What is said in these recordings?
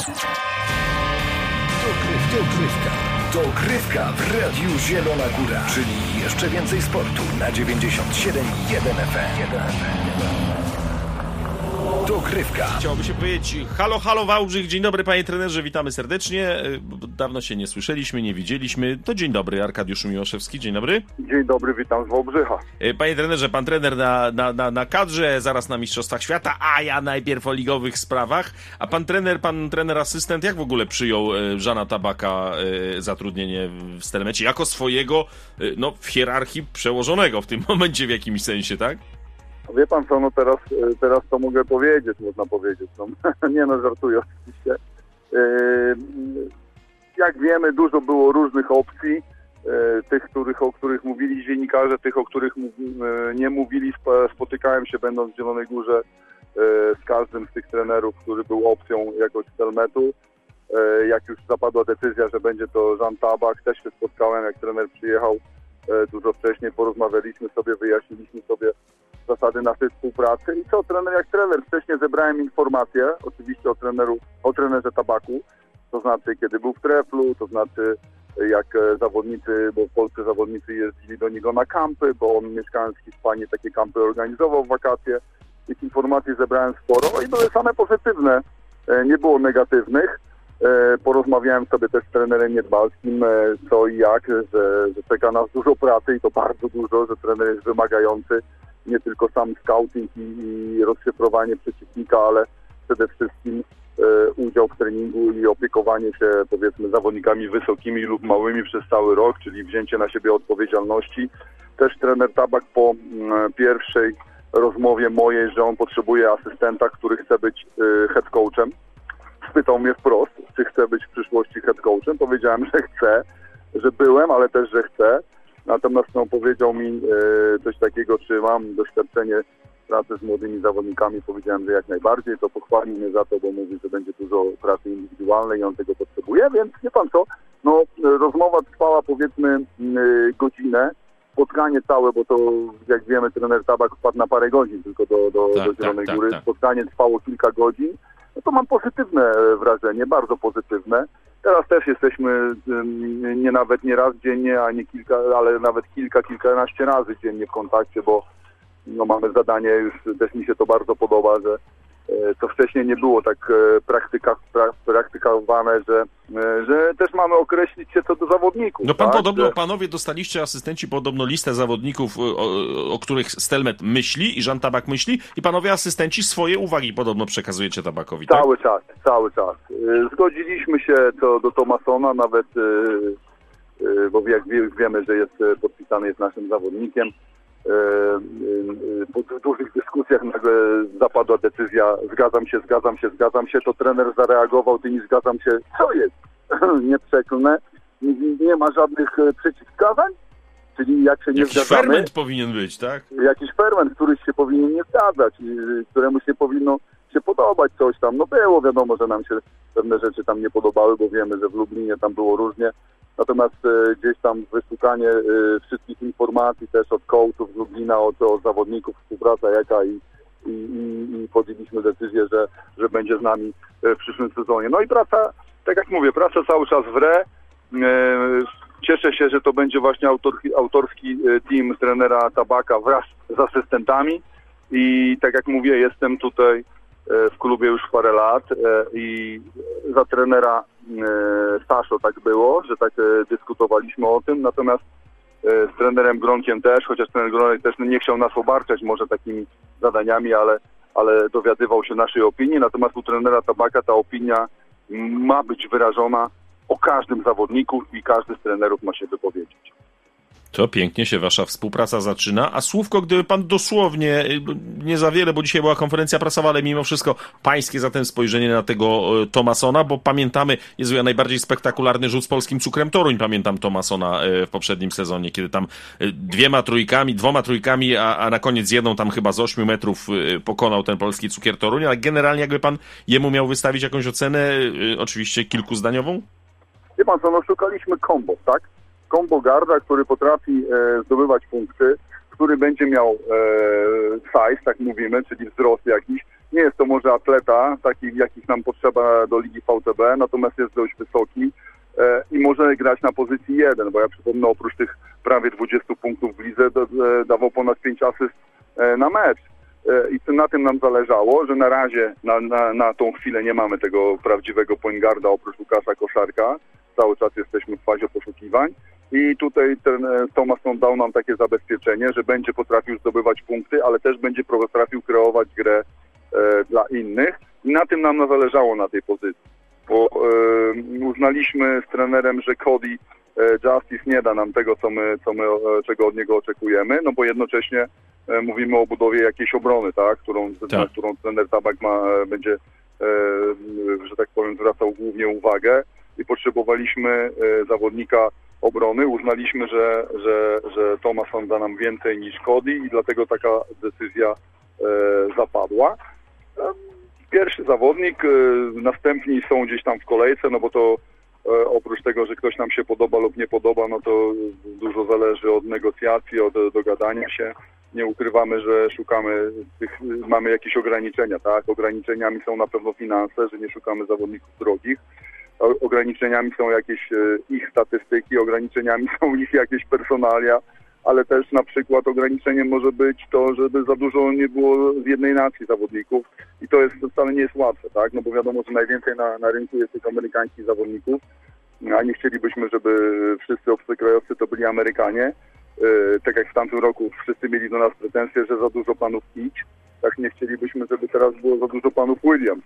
Dogrywka w Radiu Zielona Góra, czyli jeszcze więcej sportu na 97,1 FM. Dogrywka. Chciałoby się powiedzieć halo, halo Wałbrzych, dzień dobry panie trenerze, witamy serdecznie. Dawno się nie słyszeliśmy, nie widzieliśmy. To dzień dobry, Arkadiusz Miłoszewski, dzień dobry. Dzień dobry, witam z Wałbrzycha. Panie trenerze, pan trener na kadrze, zaraz na Mistrzostwach Świata, a ja najpierw o ligowych sprawach. A pan trener asystent, jak w ogóle przyjął Żana Tabaka zatrudnienie w Stelmecie? Jako swojego, w hierarchii przełożonego w tym momencie w jakimś sensie, tak? Wie pan co, teraz to mogę powiedzieć, można powiedzieć. Żartuję oczywiście. Jak wiemy, dużo było różnych opcji, tych, o których mówili dziennikarze, tych, o których nie mówili. Spotykałem się, będąc w Zielonej Górze, z każdym z tych trenerów, który był opcją jakoś Stelmetu. Jak już zapadła decyzja, że będzie to Żan Tabak, też się spotkałem, jak trener przyjechał dużo wcześniej, porozmawialiśmy sobie, wyjaśniliśmy sobie zasady naszej współpracy i co, trener jak trener. Wcześniej zebrałem informacje, oczywiście o trenerze Tabaku, to znaczy kiedy był w Treflu, to znaczy jak zawodnicy, bo polscy zawodnicy jeździli do niego na kampy, bo on mieszkając w Hiszpanii takie kampy organizował w wakacje. Tych informacji zebrałem sporo i były same pozytywne, nie było negatywnych. Porozmawiałem sobie też z trenerem Niedbalskim, co i jak, że czeka nas dużo pracy i to bardzo dużo, że trener jest wymagający. Nie tylko sam scouting i rozszyfrowanie przeciwnika, ale przede wszystkim udział w treningu i opiekowanie się, powiedzmy, zawodnikami wysokimi lub małymi przez cały rok, czyli wzięcie na siebie odpowiedzialności. Też trener Tabak po pierwszej rozmowie mojej, że on potrzebuje asystenta, który chce być head coachem. Spytał mnie wprost, czy chcę być w przyszłości head coachem. Powiedziałem, że chcę, że byłem, ale też, że chcę. Natomiast powiedział mi coś takiego, czy mam doświadczenie pracy z młodymi zawodnikami. Powiedziałem, że jak najbardziej. To pochwalił mnie za to, bo mówi, że będzie dużo pracy indywidualnej i on tego potrzebuje. Więc wie pan co, rozmowa trwała powiedzmy godzinę. Spotkanie całe, bo to jak wiemy trener Tabak wpadł na parę godzin tylko do Zielonej Góry. Tak. Spotkanie trwało kilka godzin. To mam pozytywne wrażenie, bardzo pozytywne. Teraz też jesteśmy nawet nie raz dziennie, a nie kilka, ale nawet kilkanaście razy dziennie w kontakcie, bo mamy zadanie, już też mi się to bardzo podoba, że to wcześniej nie było tak praktykowane, że też mamy określić się co do zawodników. Panowie dostaliście asystenci podobno listę zawodników, o których Stelmet myśli i Żan Tabak myśli i panowie asystenci swoje uwagi podobno przekazujecie Tabakowi, tak? Cały czas. Zgodziliśmy się co do Thomasona, nawet bo jak wiemy, że jest podpisany, jest naszym zawodnikiem. Po dużych dyskusjach nagle zapadła decyzja, zgadzam się, to trener zareagował tymi zgadzam się, co jest? Nie przeklnę, nie ma żadnych przeciwwskazań, czyli jak się nie zgadzamy... Jakiś ferment powinien być, tak? Jakiś ferment, który się powinien nie zgadzać, któremu się powinno się podobać coś tam. Było wiadomo, że nam się pewne rzeczy tam nie podobały, bo wiemy, że w Lublinie tam było różnie. Natomiast gdzieś tam wyszukanie wszystkich informacji też od coachów z Lublina, od zawodników, współpraca jaka i podjęliśmy decyzję, że będzie z nami w przyszłym sezonie. No i praca, tak jak mówię, praca cały czas wre. Cieszę się, że to będzie właśnie autorski team trenera Tabaka wraz z asystentami i tak jak mówię, jestem tutaj w klubie już parę lat i za trenera Saszo tak było, że tak dyskutowaliśmy o tym, natomiast z trenerem Gronkiem też, chociaż trener Gronek też nie chciał nas obarczać może takimi zadaniami, ale dowiadywał się naszej opinii, natomiast u trenera Tabaka ta opinia ma być wyrażona o każdym zawodniku i każdy z trenerów ma się wypowiedzieć. To pięknie się wasza współpraca zaczyna. A słówko, gdyby pan dosłownie, nie za wiele, bo dzisiaj była konferencja prasowa, ale mimo wszystko pańskie zatem spojrzenie na tego Thomasona, bo pamiętamy, ja najbardziej spektakularny rzut z polskim cukrem Toruń, pamiętam Thomasona w poprzednim sezonie, kiedy tam dwoma trójkami, a na koniec jedną tam chyba z 8 metrów pokonał ten polski cukier Toruń, ale generalnie jakby pan jemu miał wystawić jakąś ocenę, oczywiście kilkuzdaniową? Wie pan co, szukaliśmy kombo, tak? Kombo garda, który potrafi zdobywać punkty, który będzie miał size, tak mówimy, czyli wzrost jakiś, Nie jest to może atleta, takich jakich nam potrzeba do Ligi VTB, natomiast jest dość wysoki i może grać na pozycji 1, bo ja przypomnę, oprócz tych prawie 20 punktów w lidze dawał ponad 5 asyst na mecz. I na tym nam zależało, że na razie, na tą chwilę nie mamy tego prawdziwego point guarda oprócz Łukasza Koszarka. Cały czas jesteśmy w fazie poszukiwań. I tutaj ten Thomasson dał nam takie zabezpieczenie, że będzie potrafił zdobywać punkty, ale też będzie potrafił kreować grę dla innych. I na tym nam zależało na tej pozycji. Bo uznaliśmy z trenerem, że Cody Justice nie da nam tego, czego od niego oczekujemy, no bo jednocześnie mówimy o budowie jakiejś obrony, tak? Na którą trener Tabak będzie, że tak powiem, zwracał głównie uwagę i potrzebowaliśmy zawodnika obrony. Uznaliśmy, że Thomasson da nam więcej niż Cody i dlatego taka decyzja zapadła. Pierwszy zawodnik, następni są gdzieś tam w kolejce, no bo to oprócz tego, że ktoś nam się podoba lub nie podoba, no to dużo zależy od negocjacji, od dogadania się. Nie ukrywamy, że mamy jakieś ograniczenia, tak? Ograniczeniami są na pewno finanse, że nie szukamy zawodników drogich. Ograniczeniami są jakieś ich statystyki, ograniczeniami są ich jakieś personalia, ale też na przykład ograniczeniem może być to, żeby za dużo nie było z jednej nacji zawodników i to wcale nie jest łatwe, tak? No bo wiadomo, że najwięcej na rynku jest tych amerykańskich zawodników, a nie chcielibyśmy, żeby wszyscy obcokrajowcy to byli Amerykanie. Tak jak w tamtym roku wszyscy mieli do nas pretensje, że za dużo panów Idź, tak nie chcielibyśmy, żeby teraz było za dużo panów Williams.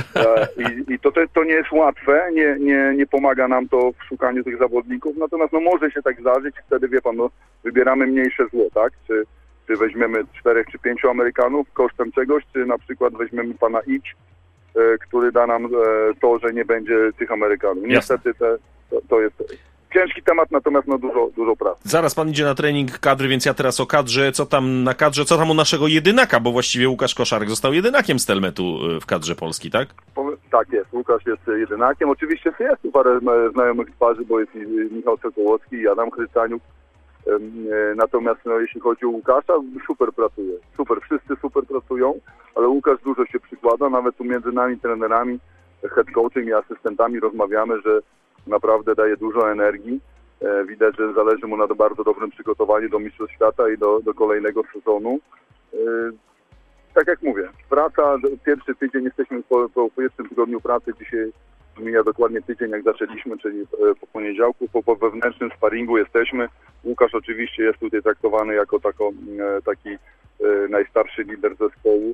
I to nie jest łatwe, nie pomaga nam to w szukaniu tych zawodników, natomiast no może się tak zdarzyć, wtedy wie pan, no, wybieramy mniejsze zło, tak? Czy weźmiemy 4 czy 5 Amerykanów kosztem czegoś, czy na przykład weźmiemy pana Idź, który da nam to, że nie będzie tych Amerykanów. Niestety to jest ciężki temat, natomiast no dużo pracy. Zaraz pan idzie na trening kadry, więc ja teraz o kadrze. Co tam na kadrze, co tam u naszego jedynaka, bo właściwie Łukasz Koszarek został jedynakiem Stelmetu w kadrze Polski, tak? Tak jest, Łukasz jest jedynakiem. Oczywiście jest tu parę znajomych twarzy, bo jest i Michał Sokołowski, i Adam Chrycaniuk. Natomiast no, jeśli chodzi o Łukasza, super pracuje. Wszyscy super pracują, ale Łukasz dużo się przykłada, nawet tu między nami, trenerami, head coachem i asystentami rozmawiamy, że naprawdę daje dużo energii. Widać, że zależy mu na bardzo dobrym przygotowaniu do Mistrzostw Świata i do kolejnego sezonu. Tak jak mówię, praca, pierwszy tydzień, jesteśmy po pierwszym tygodniu pracy, dzisiaj mija dokładnie tydzień, jak zaczęliśmy, czyli po poniedziałku, po wewnętrznym sparingu jesteśmy. Łukasz oczywiście jest tutaj traktowany jako taki najstarszy lider zespołu,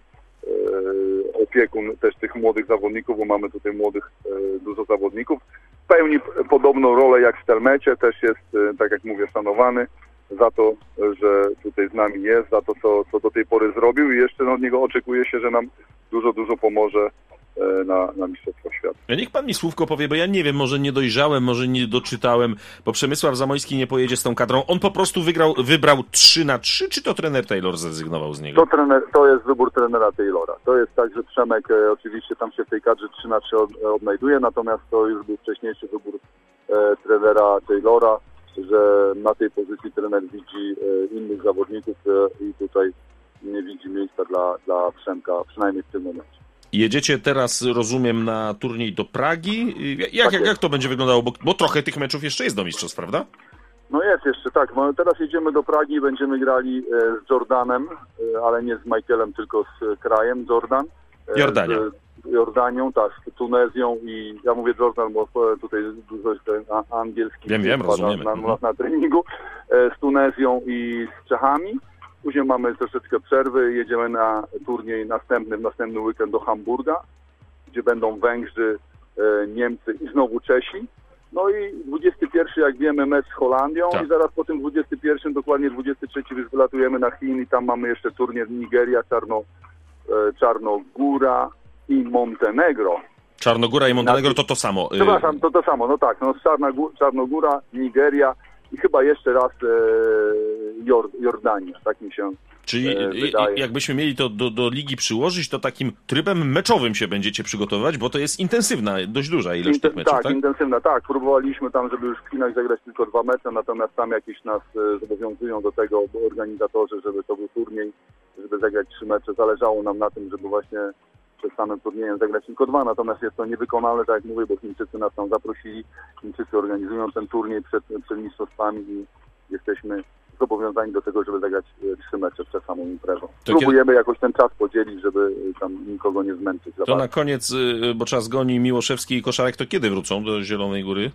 opiekun też tych młodych zawodników, bo mamy tutaj dużo zawodników. Pełni podobną rolę jak w Stelmecie, też jest, tak jak mówię, szanowany za to, że tutaj z nami jest, za to, co do tej pory zrobił i jeszcze od niego oczekuje się, że nam dużo pomoże na Mistrzostwach Świata. Niech pan mi słówko powie, bo ja nie wiem, może nie dojrzałem, może nie doczytałem, bo Przemysław Zamojski nie pojedzie z tą kadrą. On po prostu wybrał 3-3, czy to trener Taylor zrezygnował z niego? To jest wybór trenera Taylora. To jest tak, że Przemek oczywiście tam się w tej kadrze 3-3 odnajduje, natomiast to już był wcześniejszy wybór trenera Taylora, że na tej pozycji trener widzi innych zawodników i tutaj nie widzi miejsca dla Przemka, przynajmniej w tym momencie. Jedziecie teraz, rozumiem, na turniej do Pragi. Jak to będzie wyglądało? Bo trochę tych meczów jeszcze jest do mistrzostw, prawda? No jest jeszcze, tak. No teraz jedziemy do Pragi i będziemy grali z Jordanem, ale nie z Michaelem, tylko z krajem Jordan. Jordania. Z Jordanią, tak, z Tunezją i ja mówię Jordan, bo tutaj dużo jest angielski. Wiem, rozumiemy. Na treningu. Z Tunezją i z Czechami. Później mamy troszeczkę przerwy, jedziemy na turniej w następny weekend do Hamburga, gdzie będą Węgrzy, Niemcy i znowu Czesi. No i 21, jak wiemy, mecz z Holandią i zaraz po tym 21, dokładnie 23 już wylatujemy na Chin i tam mamy jeszcze turniej Nigeria, Czarnogóra i Montenegro. Czarnogóra i Montenegro to samo. Przepraszam, to samo, no tak, no Czarnogóra, Nigeria i chyba jeszcze raz Jordania, tak mi się Czyli wydaje. Jakbyśmy mieli to do ligi przyłożyć, to takim trybem meczowym się będziecie przygotowywać, bo to jest intensywna, dość duża ilość tych meczów, tak? Intensywna, tak. Próbowaliśmy tam, żeby już w Chinach zagrać tylko 2 mecze, natomiast tam jakieś nas zobowiązują do tego organizatorzy, żeby to był turniej żeby zagrać 3 mecze. Zależało nam na tym, żeby właśnie przed samym turniejem zagrać tylko 2, natomiast jest to niewykonalne, tak jak mówię, bo Chińczycy nas tam zaprosili. Chińczycy organizują ten turniej przed mistrzostwami i jesteśmy zobowiązani do tego, żeby zagrać 3 mecze przed samą imprezą. Próbujemy jakoś ten czas podzielić, żeby tam nikogo nie zmęczyć. To na koniec, bo czas goni, Miłoszewski i Koszarek, to kiedy wrócą do Zielonej Góry?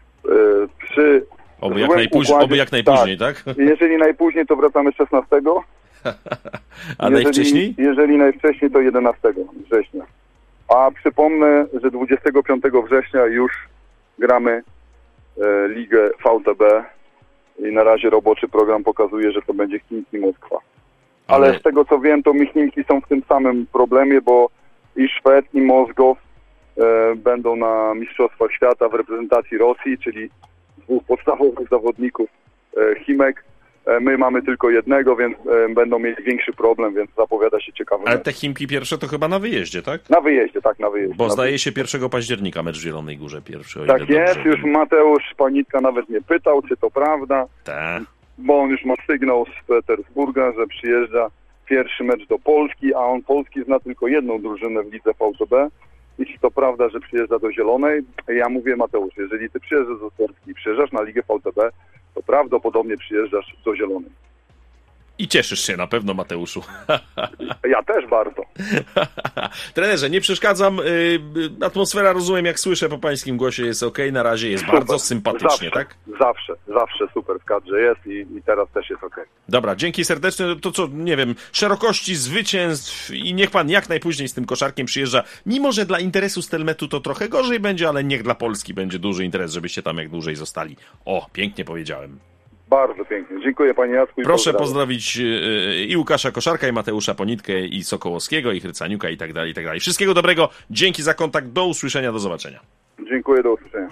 Oby jak najpóźniej, tak? Jeżeli najpóźniej, to wracamy 16. A najwcześniej? Jeżeli najwcześniej, to 11 września. A przypomnę, że 25 września już gramy Ligę VTB i na razie roboczy program pokazuje, że to będzie Chimki Moskwa. Ale z tego co wiem, to Chimki są w tym samym problemie, bo i Szwed, i Mozgow będą na Mistrzostwach Świata w reprezentacji Rosji, czyli 2 podstawowych zawodników Chimek. My mamy tylko jednego, więc będą mieli większy problem, więc zapowiada się ciekawy Ale mecz. te Chimki pierwsze to chyba na wyjeździe, tak? Na wyjeździe, tak, na wyjeździe. Bo zdaje się 1 października mecz w Zielonej Górze pierwszy. Tak jest, już Mateusz Panitka nawet mnie pytał, czy to prawda, bo on już ma sygnał z Petersburga, że przyjeżdża pierwszy mecz do Polski, a on Polski zna tylko jedną drużynę w lidze VTB. Jeśli to prawda, że przyjeżdża do Zielonej, ja mówię, Mateusz, jeżeli ty przyjeżdżasz do Polski i przyjeżdżasz na ligę VTB, to prawdopodobnie przyjeżdżasz do Zielonej. I cieszysz się na pewno, Mateuszu. Ja też bardzo. Trenerze, nie przeszkadzam. Atmosfera, rozumiem, jak słyszę po pańskim głosie, jest okej. Na razie jest super, bardzo sympatycznie, zawsze, tak? Zawsze super w kadrze jest i teraz też jest okej. Dobra, dzięki serdeczne. To co, nie wiem, szerokości zwycięstw i niech pan jak najpóźniej z tym Koszarkiem przyjeżdża. Mimo że dla interesu Stelmetu to trochę gorzej będzie, ale niech dla Polski będzie duży interes, żebyście tam jak dłużej zostali. O, pięknie powiedziałem. Bardzo pięknie. Dziękuję panie Jacku. Proszę pozdrowić i Łukasza Koszarka, i Mateusza Ponitkę, i Sokołowskiego, i Hrycaniuka, i tak dalej, i tak dalej. Wszystkiego dobrego. Dzięki za kontakt. Do usłyszenia, do zobaczenia. Dziękuję, do usłyszenia.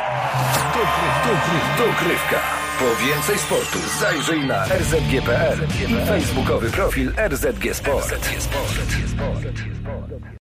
Dogrywka. Po więcej sportu zajrzyj na rzg.pl i facebookowy profil RZG Sport.